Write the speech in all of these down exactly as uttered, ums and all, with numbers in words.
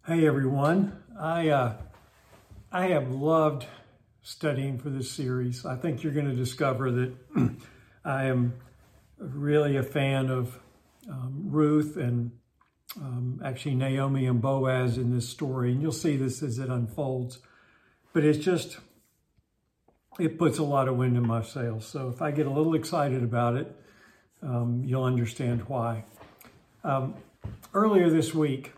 Hey everyone, I uh, I have loved studying for this series. I think you're going to discover that I am really a fan of um, Ruth and um, actually Naomi and Boaz in this story, and you'll see this as it unfolds. But it's just, it puts a lot of wind in my sails. So if I get a little excited about it, um, you'll understand why. Um, earlier this week,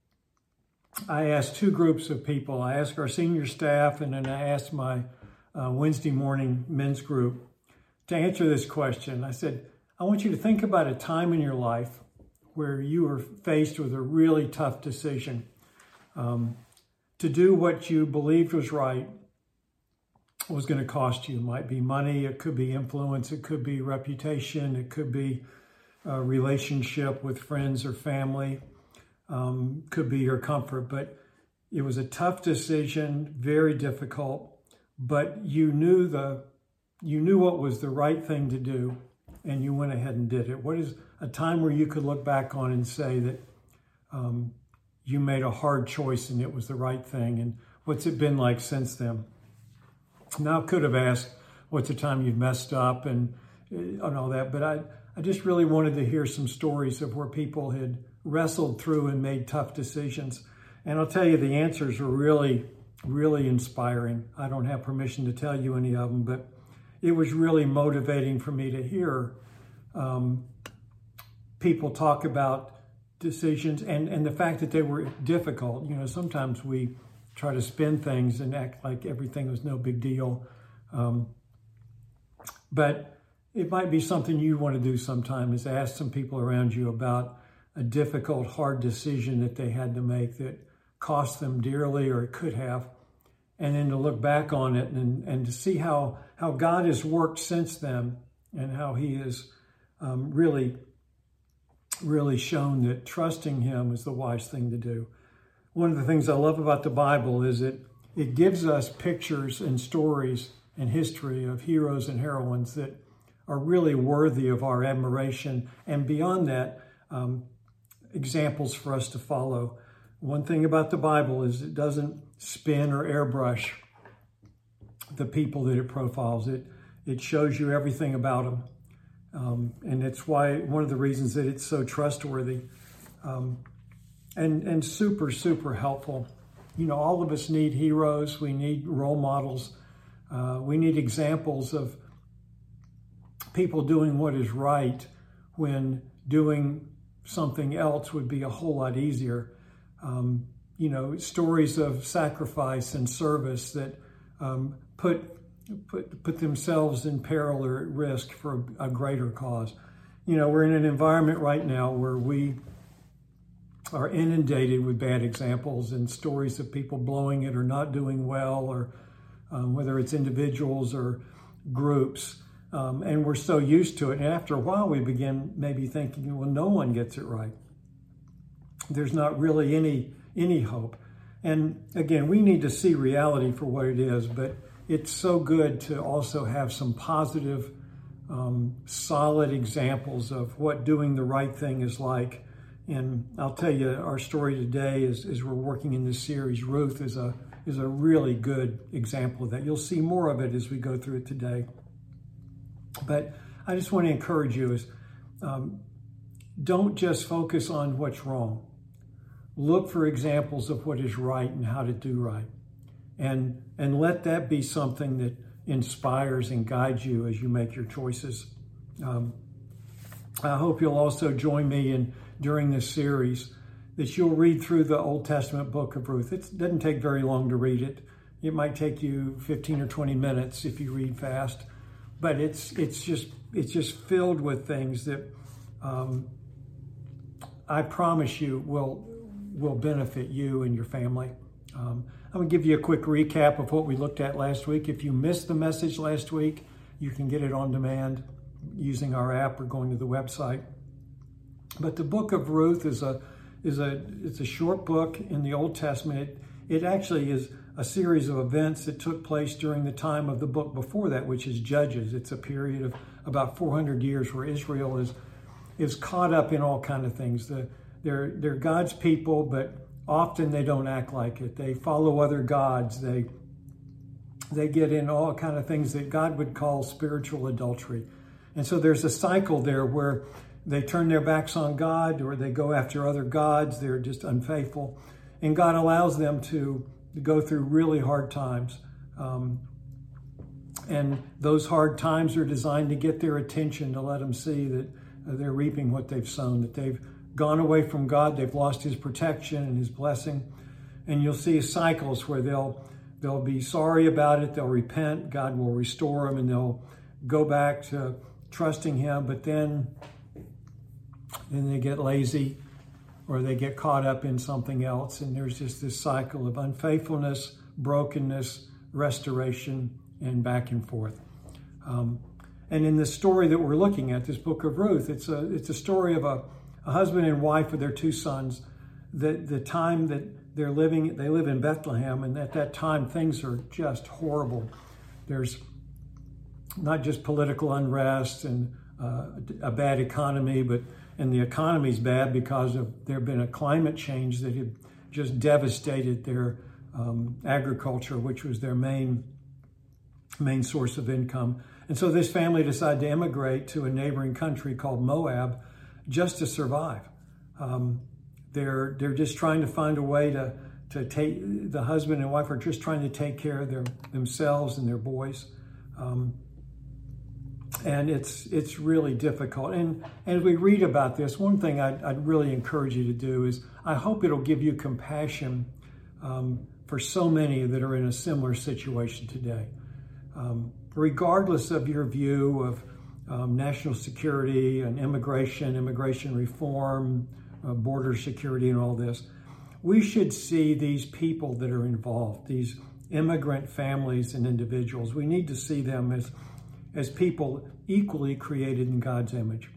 I asked two groups of people. I asked our senior staff, and then I asked my uh, Wednesday morning men's group to answer this question. I said, I want you to think about a time in your life where you were faced with a really tough decision um, to do what you believed was right was going to cost you. It might be money, it could be influence, it could be reputation, it could be a relationship with friends or family. Um, could be your comfort, but it was a tough decision, very difficult, but you knew the, you knew what was the right thing to do, and you went ahead and did it. What is a time where you could look back on and say that um, you made a hard choice and it was the right thing, and what's it been like since then? Now I could have asked, what's the time you've messed up and, and all that, but I, I just really wanted to hear some stories of where people had wrestled through and made tough decisions. And I'll tell you, the answers are really, really inspiring. I don't have permission to tell you any of them, but it was really motivating for me to hear um, people talk about decisions and, and the fact that they were difficult. You know, sometimes we try to spin things and act like everything was no big deal. Um, but it might be something you want to do sometime, is ask some people around you about a difficult, hard decision that they had to make that cost them dearly, or it could have, and then to look back on it and, and to see how, how God has worked since then, and how he has um, really, really shown that trusting him is the wise thing to do. One of the things I love about the Bible is that it gives us pictures and stories and history of heroes and heroines that are really worthy of our admiration, and beyond that, um, examples for us to follow. One thing about the Bible is it doesn't spin or airbrush the people that it profiles. It it shows you everything about them, um, and it's why one of the reasons that it's so trustworthy, um, and and super super helpful. You know, all of us need heroes. We need role models. Uh, we need examples of people doing what is right when doing something else would be a whole lot easier. Um, you know, stories of sacrifice and service that um, put, put, put themselves in peril or at risk for a, a greater cause. You know, we're in an environment right now where we are inundated with bad examples and stories of people blowing it or not doing well, or um, whether it's individuals or groups. Um, and we're so used to it. And after a while, we begin maybe thinking, well, no one gets it right. There's not really any any hope. And again, we need to see reality for what it is, but it's so good to also have some positive, um, solid examples of what doing the right thing is like. And I'll tell you, our story today, is, as we're working in this series, Ruth is a, is a really good example of that. You'll see more of it as we go through it today. But I just want to encourage you is um, don't just focus on what's wrong. Look for examples of what is right and how to do right. And, and let that be something that inspires and guides you as you make your choices. Um, I hope you'll also join me in during this series that you'll read through the Old Testament book of Ruth. It doesn't take very long to read it. It might take you fifteen or twenty minutes if you read fast. But it's it's just it's just filled with things that um, I promise you will will benefit you and your family. Um, I'm going to give you a quick recap of what we looked at last week. If you missed the message last week, you can get it on demand using our app or going to the website. But the book of Ruth is a is a it's a short book in the Old Testament. It, it actually is a series of events that took place during the time of the book before that, which is Judges. It's a period of about four hundred years where Israel is is caught up in all kinds of things. The, they're, they're God's people, but often they don't act like it. They follow other gods. They they get in all kind of things that God would call spiritual adultery. And so there's a cycle there where they turn their backs on God, or they go after other gods. They're just unfaithful. And God allows them to go through really hard times. Um, and those hard times are designed to get their attention, to let them see that uh, they're reaping what they've sown, that they've gone away from God, they've lost his protection and his blessing. And you'll see cycles where they'll they'll be sorry about it, they'll repent, God will restore them, and they'll go back to trusting him, but then, then they get lazy, or they get caught up in something else, and there's just this cycle of unfaithfulness, brokenness, restoration, and back and forth. Um, and in the story that we're looking at, this book of Ruth, it's a it's a story of a, a husband and wife with their two sons. The the time that they're living, they live in Bethlehem, and at that time things are just horrible. There's not just political unrest and uh, a bad economy, but and the economy's bad because of there have been a climate change that had just devastated their um, agriculture, which was their main main source of income. And so this family decided to immigrate to a neighboring country called Moab just to survive. Um, they're they're just trying to find a way to to take, the husband and wife are just trying to take care of their themselves and their boys. Um, And it's it's really difficult. And, and as we read about this, one thing I'd, I'd really encourage you to do is, I hope it'll give you compassion um, for so many that are in a similar situation today. Um, regardless of your view of um, national security and immigration, immigration reform, uh, border security and all this, we should see these people that are involved, these immigrant families and individuals. We need to see them as as people equally created in God's image,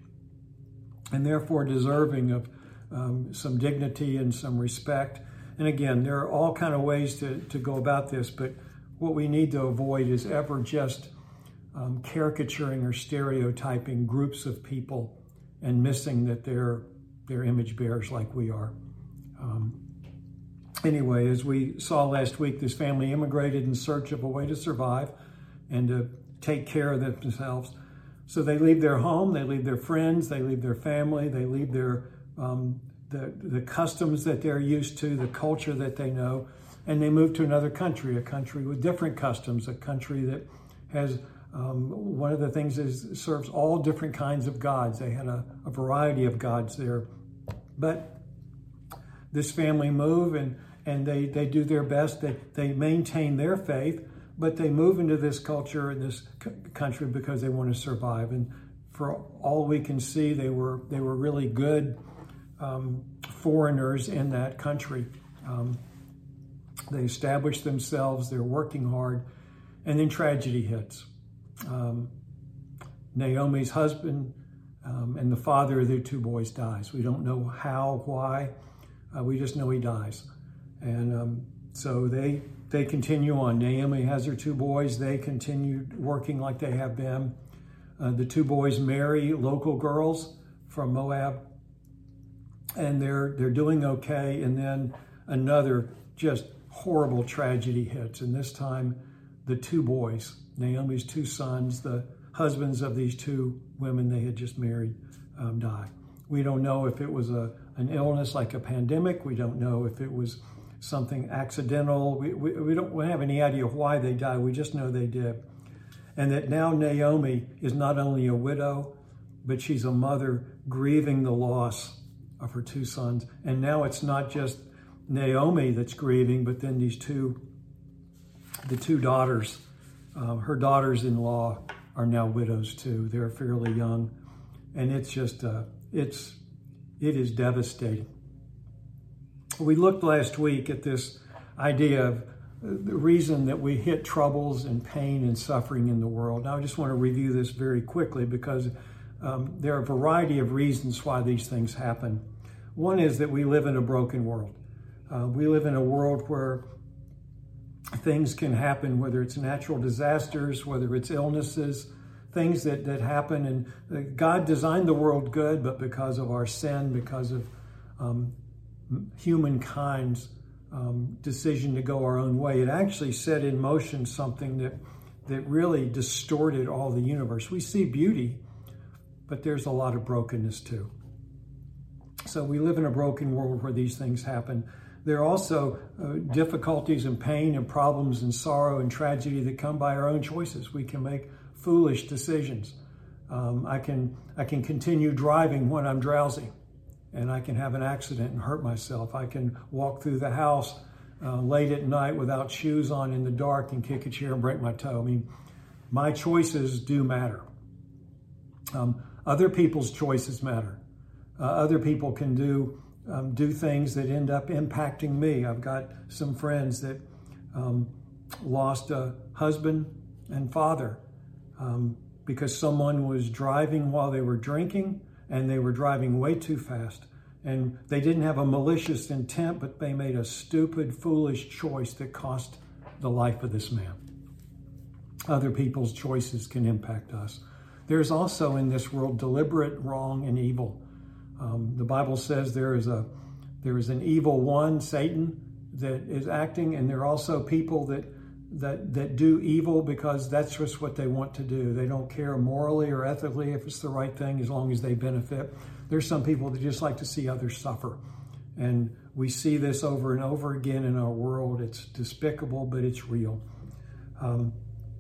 and therefore deserving of um, some dignity and some respect. And again, there are all kind of ways to, to go about this, but what we need to avoid is ever just um, caricaturing or stereotyping groups of people and missing that they're, they're image bearers like we are. Um, anyway, as we saw last week, this family immigrated in search of a way to survive and to take care of themselves. So they leave their home, they leave their friends, they leave their family, they leave their um, the, the customs that they're used to, the culture that they know, and they move to another country, a country with different customs, a country that has, um, one of the things is serves all different kinds of gods. They had a, a variety of gods there. But this family move and, and they, they do their best, they, they maintain their faith, but they move into this culture in this c- country because they want to survive. And for all we can see, they were they were really good um, foreigners in that country. Um, they established themselves. They're working hard, and then tragedy hits. Um, Naomi's husband um, and the father of their two boys dies. We don't know how, why. Uh, we just know he dies, and um, so they. They continue on. Naomi has her two boys. They continue working like they have been. Uh, the two boys marry local girls from Moab, and they're they're doing okay. And then another just horrible tragedy hits. And this time, the two boys, Naomi's two sons, the husbands of these two women they had just married, um, die. We don't know if it was a an illness like a pandemic. We don't know if it was something accidental. We, we, we don't have any idea why they died. We just know they did. And that now Naomi is not only a widow, but she's a mother grieving the loss of her two sons. And now it's not just Naomi that's grieving, but then these two, the two daughters, uh, her daughters-in-law are now widows too. They're fairly young. And it's just, uh, it's, it is devastating. We looked last week at this idea of the reason that we hit troubles and pain and suffering in the world. Now, I just want to review this very quickly because um, there are a variety of reasons why these things happen. One is that we live in a broken world. Uh, we live in a world where things can happen, whether it's natural disasters, whether it's illnesses, things that, that happen. And uh, God designed the world good, but because of our sin, because of um, humankind's um, decision to go our own way. It actually set in motion something that, that really distorted all the universe. We see beauty, but there's a lot of brokenness too. So we live in a broken world where these things happen. There are also uh, difficulties and pain and problems and sorrow and tragedy that come by our own choices. We can make foolish decisions. Um, I can I can continue driving when I'm drowsy, and I can have an accident and hurt myself. I can walk through the house uh, late at night without shoes on in the dark and kick a chair and break my toe. I mean, my choices do matter. Um, other people's choices matter. Uh, other people can do um, do things that end up impacting me. I've got some friends that um, lost a husband and father um, because someone was driving while they were drinking, and they were driving way too fast. And they didn't have a malicious intent, but they made a stupid, foolish choice that cost the life of this man. Other people's choices can impact us. There's also in this world deliberate wrong and evil. Um, the Bible says there is a there is an evil one, Satan, that is acting, and there are also people that that that do evil because that's just what they want to do. They don't care morally or ethically if it's the right thing as long as they benefit. There's some people that just like to see others suffer. And we see this over and over again in our world. It's despicable, but it's real. Um,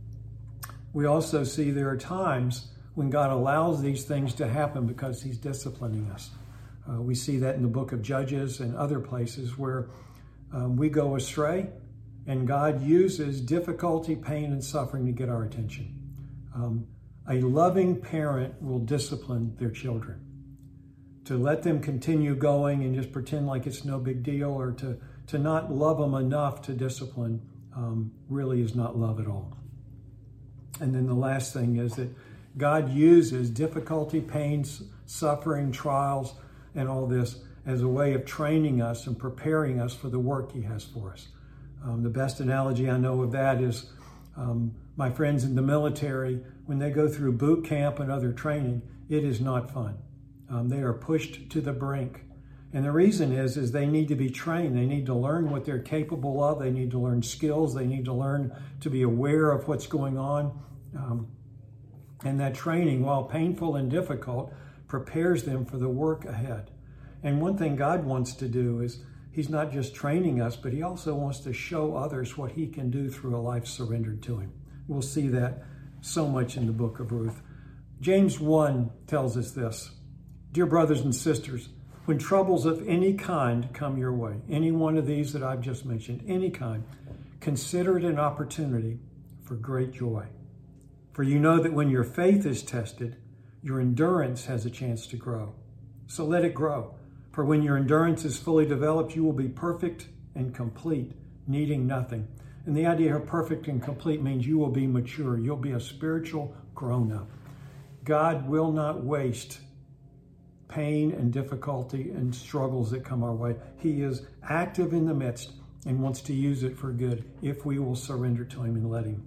we also see there are times when God allows these things to happen because he's disciplining us. Uh, we see that in the book of Judges and other places where um, we go astray, and God uses difficulty, pain, and suffering to get our attention. Um, a loving parent will discipline their children. To let them continue going and just pretend like it's no big deal, or to, to not love them enough to discipline um, really is not love at all. And then the last thing is that God uses difficulty, pains, suffering, trials, and all this as a way of training us and preparing us for the work he has for us. Um, the best analogy I know of that is um, my friends in the military, when they go through boot camp and other training, it is not fun. Um, they are pushed to the brink. And the reason is, is they need to be trained. They need to learn what they're capable of. They need to learn skills. They need to learn to be aware of what's going on. Um, and that training, while painful and difficult, prepares them for the work ahead. And one thing God wants to do is he's not just training us, but he also wants to show others what he can do through a life surrendered to him. We'll see that so much in the book of Ruth. James one tells us this: Dear brothers and sisters, when troubles of any kind come your way, any one of these that I've just mentioned, any kind, consider it an opportunity for great joy. For you know that when your faith is tested, your endurance has a chance to grow. So let it grow. For when your endurance is fully developed, you will be perfect and complete, needing nothing. And the idea of perfect and complete means you will be mature. You'll be a spiritual grown-up. God will not waste pain and difficulty and struggles that come our way. He is active in the midst and wants to use it for good if we will surrender to him and let him.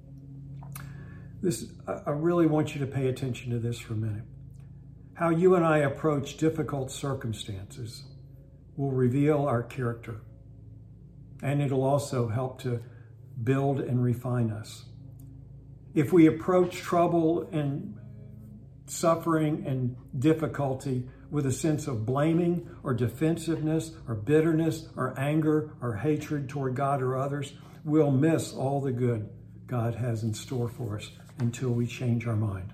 This, I really want you to pay attention to this for a minute. How you and I approach difficult circumstances will reveal our character, and it'll also help to build and refine us. If we approach trouble and suffering and difficulty with a sense of blaming or defensiveness or bitterness or anger or hatred toward God or others, we'll miss all the good God has in store for us until we change our mind.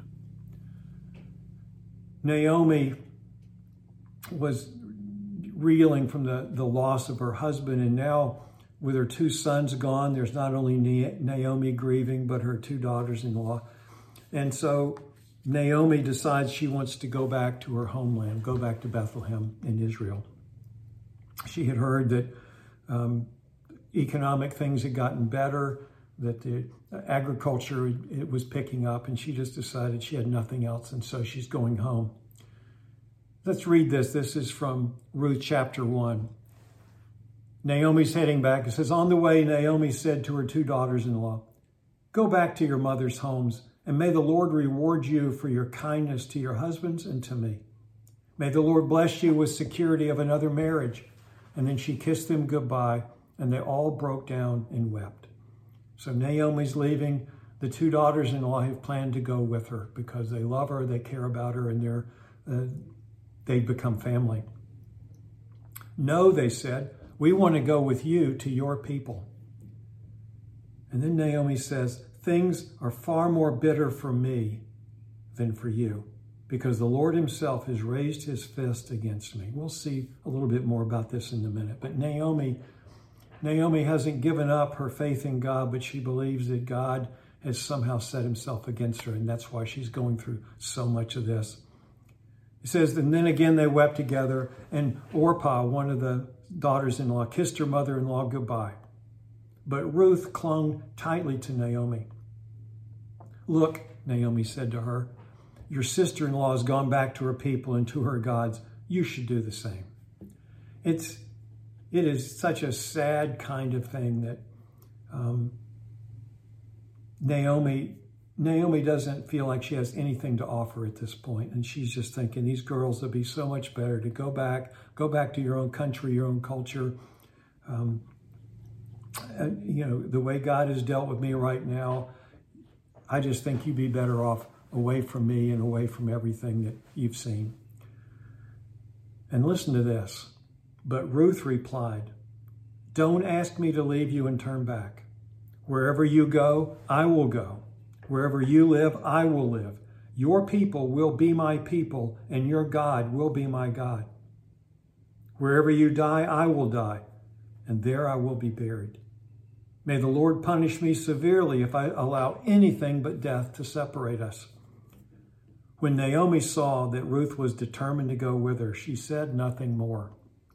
Naomi was reeling from the, the loss of her husband, and now with her two sons gone, there's not only Naomi grieving, but her two daughters-in-law. And so Naomi decides she wants to go back to her homeland, go back to Bethlehem in Israel. She had heard that um, economic things had gotten better, that the agriculture, it was picking up, and she just decided she had nothing else, and so she's going home. Let's read this. This is from Ruth chapter one. Naomi's heading back. It says, on the way, Naomi said to her two daughters-in-law, go back to your mother's homes, and may the Lord reward you for your kindness to your husbands and to me. May the Lord bless you with security of another marriage, And then she kissed them goodbye, and they all broke down and wept. So Naomi's leaving. The two daughters-in-law have planned to go with her because they love her, they care about her, and they're, uh, they've become family. No, they said, we want to go with you to your people. And then Naomi says, things are far more bitter for me than for you, because the Lord himself has raised his fist against me. We'll see a little bit more about this in a minute. But Naomi, Naomi hasn't given up her faith in God, but she believes that God has somehow set himself against her, and that's why she's going through so much of this. It says, and then again they wept together, and Orpah, one of the daughters-in-law, kissed her mother-in-law goodbye. But Ruth clung tightly to Naomi. Look, Naomi said to her, your sister-in-law has gone back to her people and to her gods. You should do the same. It's, it is such a sad kind of thing that um, Naomi, Naomi doesn't feel like she has anything to offer at this point. And she's just thinking, these girls would be so much better to go back, go back to your own country, your own culture. Um, and, you know, the way God has dealt with me right now, I just think you'd be better off away from me and away from everything that you've seen. And listen to this. But Ruth replied, don't ask me to leave you and turn back. Wherever you go, I will go. Wherever you live, I will live. Your people will be my people, and your God will be my God. Wherever you die, I will die, and there I will be buried. May the Lord punish me severely if I allow anything but death to separate us. When Naomi saw that Ruth was determined to go with her, she said nothing more.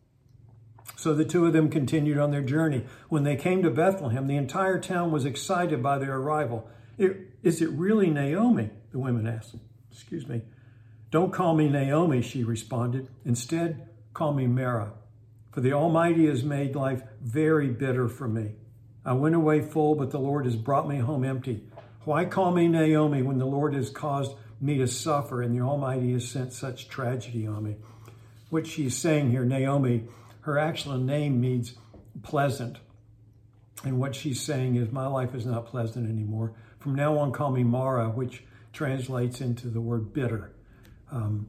So the two of them continued on their journey. When they came to Bethlehem, the entire town was excited by their arrival. Is it really Naomi? The women asked. Excuse me. Don't call me Naomi, she responded. Instead, call me Mara, for the Almighty has made life very bitter for me. I went away full, but the Lord has brought me home empty. Why call me Naomi when the Lord has caused me to suffer and the Almighty has sent such tragedy on me? What she's saying here, Naomi, her actual name means pleasant. And what she's saying is, my life is not pleasant anymore. From now on, call me Mara, which translates into the word bitter. Um,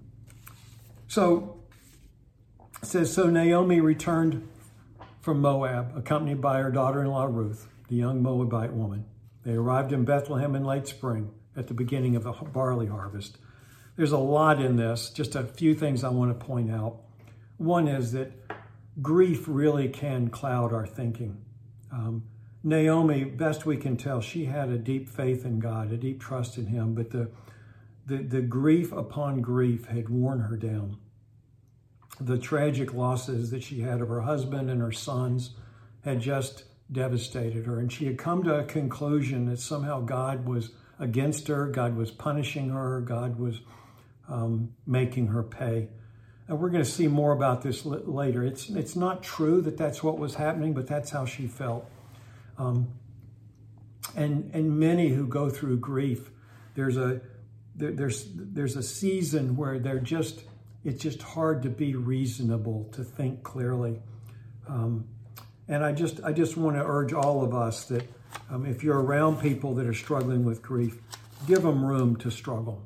so it says, so Naomi returned from Moab, accompanied by her daughter-in-law Ruth, the young Moabite woman. They arrived in Bethlehem in late spring at the beginning of the barley harvest. There's a lot in this, just a few things I want to point out. One is that grief really can cloud our thinking. Um, Naomi, best we can tell, she had a deep faith in God, a deep trust in him, but the, the, the grief upon grief had worn her down. The tragic losses that she had of her husband and her sons had just devastated her. And she had come to a conclusion that somehow God was against her, God was punishing her, God was um, making her pay. And we're going to see more about this later. It's, it's not true that that's what was happening, but that's how she felt. Um, and, and many who go through grief, there's a, there, there's, there's a season where they're just, it's just hard to be reasonable, to think clearly. Um, and I just I just want to urge all of us that um, if you're around people that are struggling with grief, give them room to struggle.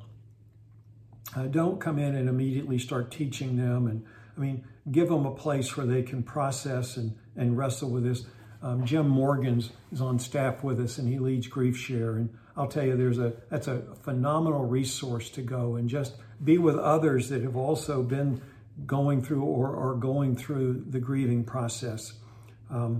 Uh, don't come in and immediately start teaching them. And I mean, give them a place where they can process and, and wrestle with this. Um, Jim Morgans is on staff with us, and he leads Grief Share. And I'll tell you, there's a that's a phenomenal resource to go and just be with others that have also been going through or are going through the grieving process. Um,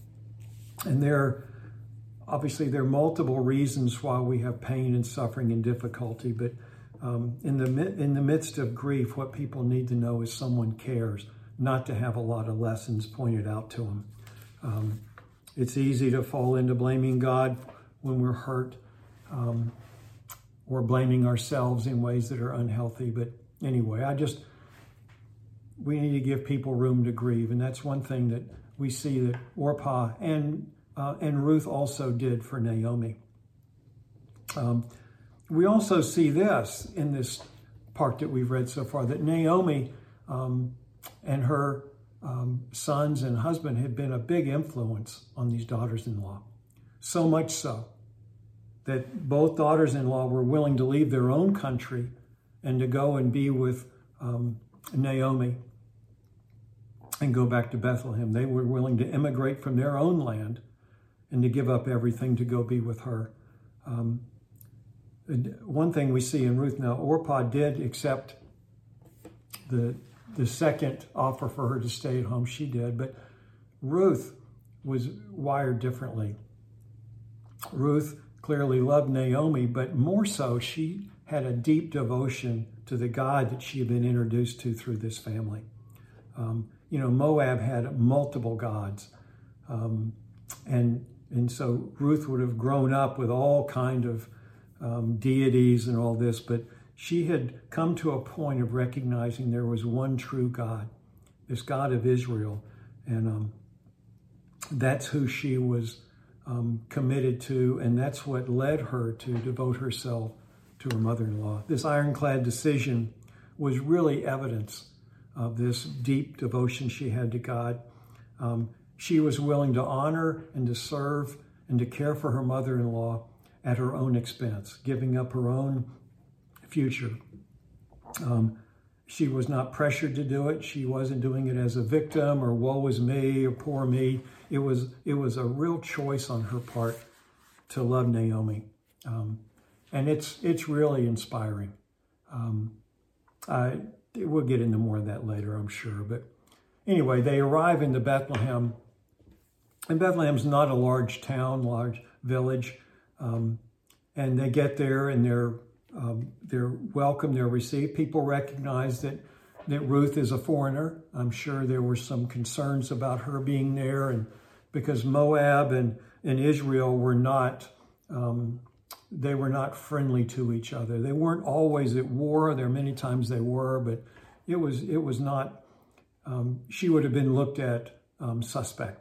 and there, obviously, there are multiple reasons why we have pain and suffering and difficulty. But um, in the in the midst of grief, what people need to know is someone cares, not to have a lot of lessons pointed out to them. Um, it's easy to fall into blaming God when we're hurt, um, or blaming ourselves in ways that are unhealthy. But anyway, I just, we need to give people room to grieve. And that's one thing that we see that Orpah and, uh, and Ruth also did for Naomi. Um, we also see this in this part that we've read so far, that Naomi um, and her um, sons and husband had been a big influence on these daughters-in-law. So much so that both daughters-in-law were willing to leave their own country and to go and be with um, Naomi and go back to Bethlehem. They were willing to immigrate from their own land and to give up everything to go be with her. Um, one thing we see in Ruth, now Orpah did accept the, the second offer for her to stay at home. She did, but Ruth was wired differently. Ruth clearly loved Naomi, but more so, she had a deep devotion to the God that she had been introduced to through this family. Um, you know, Moab had multiple gods. Um, and, and so Ruth would have grown up with all kind of um, deities and all this, but she had come to a point of recognizing there was one true God, this God of Israel. And um, that's who she was um, committed to, and that's what led her to devote herself to her mother-in-law. This ironclad decision was really evidence of this deep devotion she had to God. Um, she was willing to honor and to serve and to care for her mother-in-law at her own expense, giving up her own future. Um, she was not pressured to do it. She wasn't doing it as a victim or woe is me or poor me. It was, it was a real choice on her part to love Naomi. Um, and it's, it's really inspiring. Um, I, we'll get into more of that later, I'm sure. But anyway, they arrive into Bethlehem. And Bethlehem's not a large town, large village. Um, and they get there and they're um, they're welcome, they're received. People recognize that, that Ruth is a foreigner. I'm sure there were some concerns about her being there, and because Moab and, and Israel were not, um, they were not friendly to each other. They weren't always at war. There are many times they were, but it was, it was not, um, she would have been looked at um, suspect.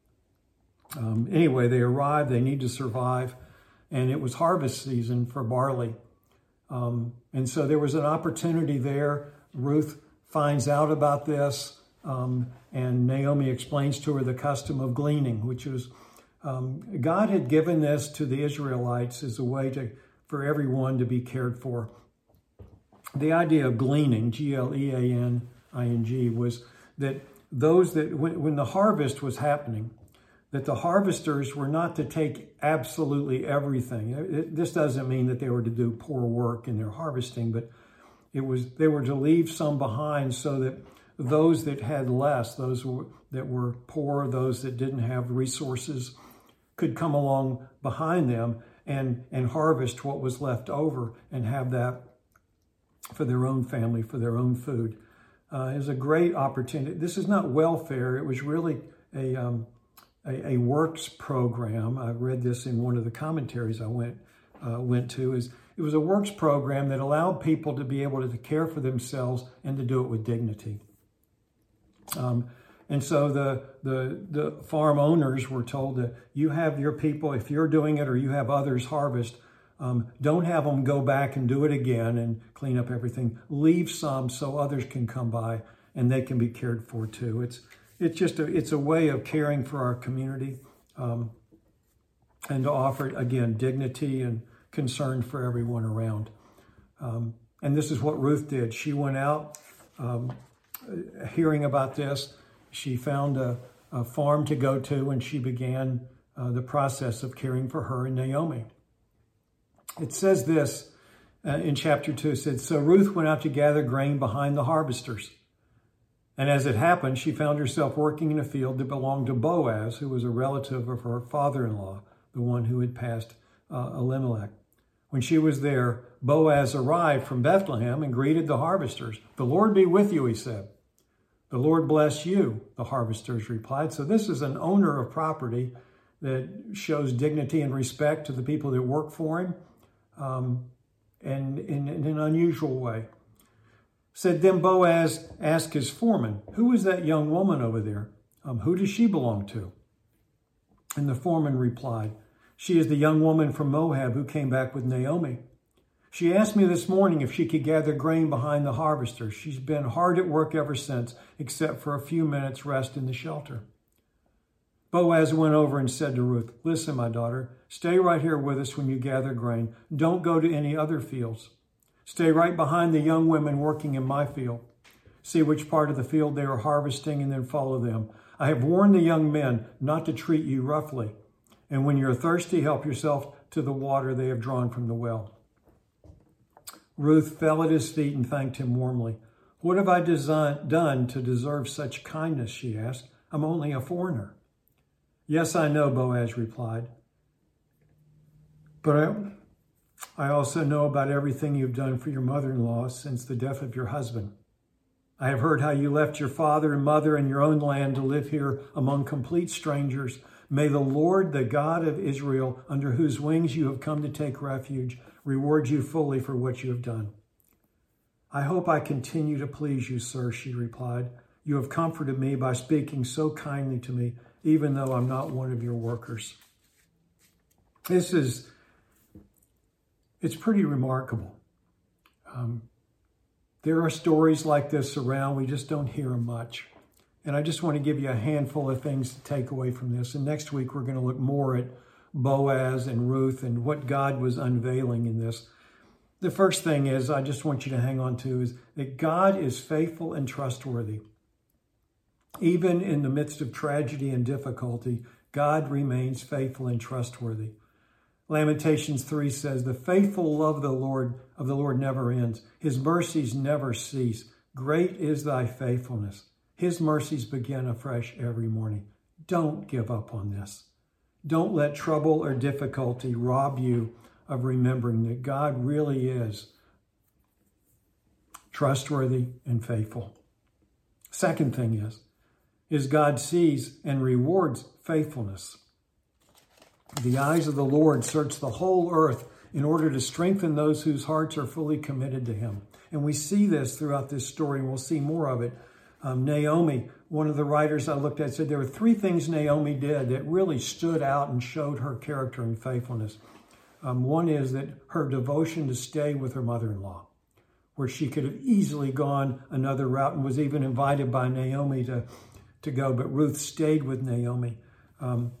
Um, anyway, they arrive, they need to survive, and it was harvest season for barley. Um, and so there was an opportunity there. Ruth finds out about this, um, and Naomi explains to her the custom of gleaning, which was, um, God had given this to the Israelites as a way to, for everyone to be cared for. The idea of gleaning, G L E A N I N G, was that those that, when, when the harvest was happening, that the harvesters were not to take absolutely everything. It, this doesn't mean that they were to do poor work in their harvesting, but it was they were to leave some behind so that those that had less, those that were poor, those that didn't have resources, could come along behind them and, and harvest what was left over and have that for their own family, for their own food. Uh, it was a great opportunity. This is not welfare. It was really a... Um, A, a works program. I read this in one of the commentaries I went uh, went to. Is it was a works program that allowed people to be able to, to care for themselves and to do it with dignity. Um, and so the, the the farm owners were told that you have your people, if you're doing it or you have others harvest, um, don't have them go back and do it again and clean up everything. Leave some so others can come by and they can be cared for too. It's It's just a, it's a way of caring for our community um, and to offer, again, dignity and concern for everyone around. Um, and this is what Ruth did. She went out um, hearing about this. She found a, a farm to go to, and she began uh, the process of caring for her and Naomi. It says this uh, in chapter two. It said, so Ruth went out to gather grain behind the harvesters. And as it happened, she found herself working in a field that belonged to Boaz, who was a relative of her father-in-law, the one who had passed uh, Elimelech. When she was there, Boaz arrived from Bethlehem and greeted the harvesters. The Lord be with you, he said. The Lord bless you, the harvesters replied. So this is an owner of property that shows dignity and respect to the people that work for him, um, and in, in an unusual way. Said, then Boaz asked his foreman, who is that young woman over there? Um, who does she belong to? And the foreman replied, she is the young woman from Moab who came back with Naomi. She asked me this morning if she could gather grain behind the harvesters. She's been hard at work ever since, except for a few minutes rest in the shelter. Boaz went over and said to Ruth, "Listen, my daughter, stay right here with us when you gather grain. Don't go to any other fields. Stay right behind the young women working in my field. See which part of the field they are harvesting and then follow them. I have warned the young men not to treat you roughly. And when you're thirsty, help yourself to the water they have drawn from the well." Ruth fell at his feet and thanked him warmly. "What have I design- done to deserve such kindness?" she asked. "I'm only a foreigner." "Yes, I know," Boaz replied. "But I, I also know about everything you've done for your mother-in-law since the death of your husband. I have heard how you left your father and mother and your own land to live here among complete strangers. May the Lord, the God of Israel, under whose wings you have come to take refuge, reward you fully for what you have done." "I hope I continue to please you, sir," she replied. "You have comforted me by speaking so kindly to me, even though I'm not one of your workers." This is, it's pretty remarkable. Um, there are stories like this around. We just don't hear them much. And I just want to give you a handful of things to take away from this. And next week, we're going to look more at Boaz and Ruth and what God was unveiling in this. The first thing is, I just want you to hang on to, is that God is faithful and trustworthy. Even in the midst of tragedy and difficulty, God remains faithful and trustworthy. Lamentations three says, "The faithful love of the Lord of the Lord never ends. His mercies never cease. Great is thy faithfulness. His mercies begin afresh every morning." Don't give up on this. Don't let trouble or difficulty rob you of remembering that God really is trustworthy and faithful. Second thing is, is God sees and rewards faithfulness. The eyes of the Lord search the whole earth in order to strengthen those whose hearts are fully committed to him. And we see this throughout this story, and we'll see more of it. Um, Naomi, one of the writers I looked at, said there were three things Naomi did that really stood out and showed her character and faithfulness. Um, one is that her devotion to stay with her mother-in-law, where she could have easily gone another route and was even invited by Naomi to, to go, but Ruth stayed with Naomi. Um,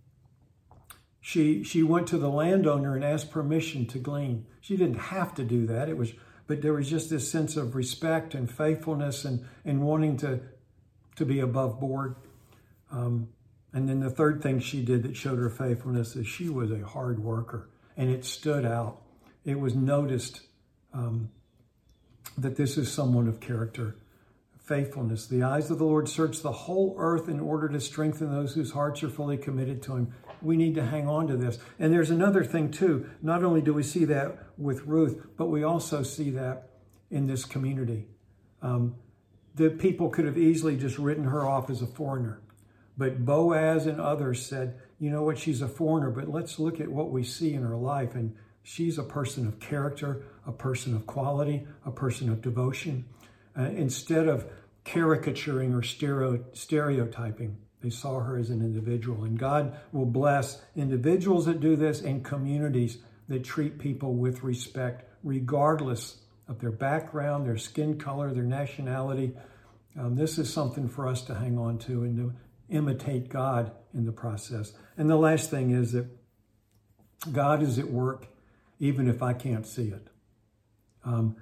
she she went to the landowner and asked permission to glean. She didn't have to do that. It was, but there was just this sense of respect and faithfulness and, and wanting to, to be above board. Um, and then the third thing she did that showed her faithfulness is she was a hard worker, and it stood out. It was noticed um, that this is someone of character, faithfulness. The eyes of the Lord search the whole earth in order to strengthen those whose hearts are fully committed to him. We need to hang on to this. And there's another thing too. Not only do we see that with Ruth, but we also see that in this community. Um, the people could have easily just written her off as a foreigner. But Boaz and others said, you know what, she's a foreigner, but let's look at what we see in her life. And she's a person of character, a person of quality, a person of devotion. Uh, instead of caricaturing or stereo, stereotyping, they saw her as an individual. And God will bless individuals that do this and communities that treat people with respect, regardless of their background, their skin color, their nationality. Um, this is something for us to hang on to and to imitate God in the process. And the last thing is that God is at work, even if I can't see it. Um,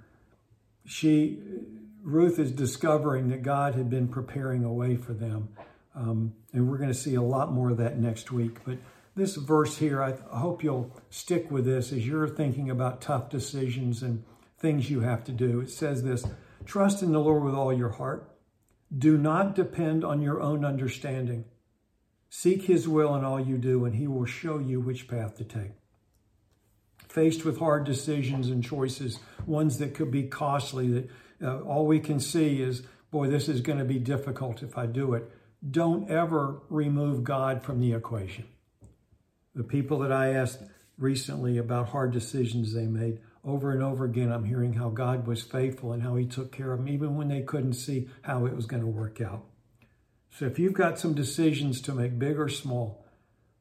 she, Ruth is discovering that God had been preparing a way for them. Um, and we're going to see a lot more of that next week. But this verse here, I, th- I hope you'll stick with this as you're thinking about tough decisions and things you have to do. It says this: trust in the Lord with all your heart. Do not depend on your own understanding. Seek his will in all you do, and he will show you which path to take. Faced with hard decisions and choices, ones that could be costly, that uh, all we can see is, boy, this is going to be difficult if I do it. Don't ever remove God from the equation. The people that I asked recently about hard decisions they made, over and over again, I'm hearing how God was faithful and how he took care of them, even when they couldn't see how it was going to work out. So if you've got some decisions to make, big or small,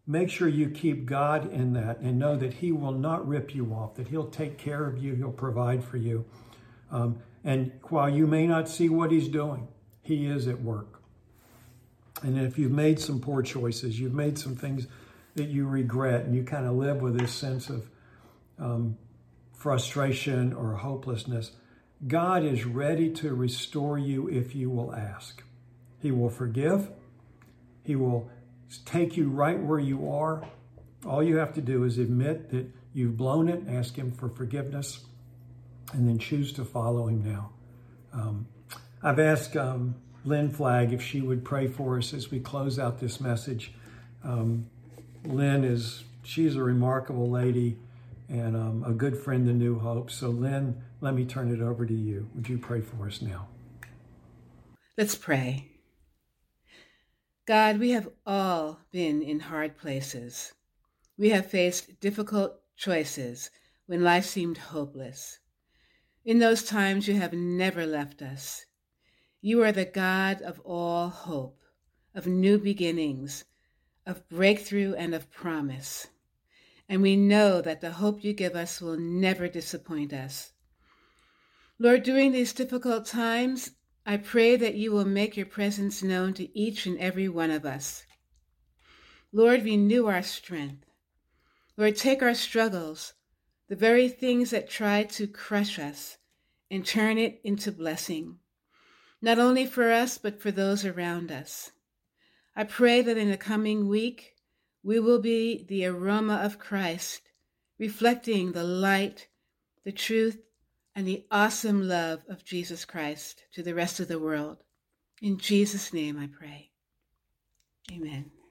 make sure you keep God in that and know that he will not rip you off, that he'll take care of you, he'll provide for you. Um, and while you may not see what he's doing, he is at work. And if you've made some poor choices, you've made some things that you regret, and you kind of live with this sense of um, frustration or hopelessness, God is ready to restore you if you will ask. He will forgive. He will take you right where you are. All you have to do is admit that you've blown it, ask him for forgiveness, and then choose to follow him now. Um, I've asked um, Lynn Flagg if she would pray for us as we close out this message. Um, Lynn is, she's a remarkable lady and um, a good friend to New Hope. So Lynn, let me turn it over to you. Would you pray for us now? Let's pray. God, we have all been in hard places. We have faced difficult choices when life seemed hopeless. In those times, you have never left us. You are the God of all hope, of new beginnings, of breakthrough and of promise. And we know that the hope you give us will never disappoint us. Lord, during these difficult times, I pray that you will make your presence known to each and every one of us. Lord, renew our strength. Lord, take our struggles, the very things that try to crush us, and turn it into blessing, not only for us, but for those around us. I pray that in the coming week, we will be the aroma of Christ, reflecting the light, the truth, and the awesome love of Jesus Christ to the rest of the world. In Jesus' name I pray. Amen.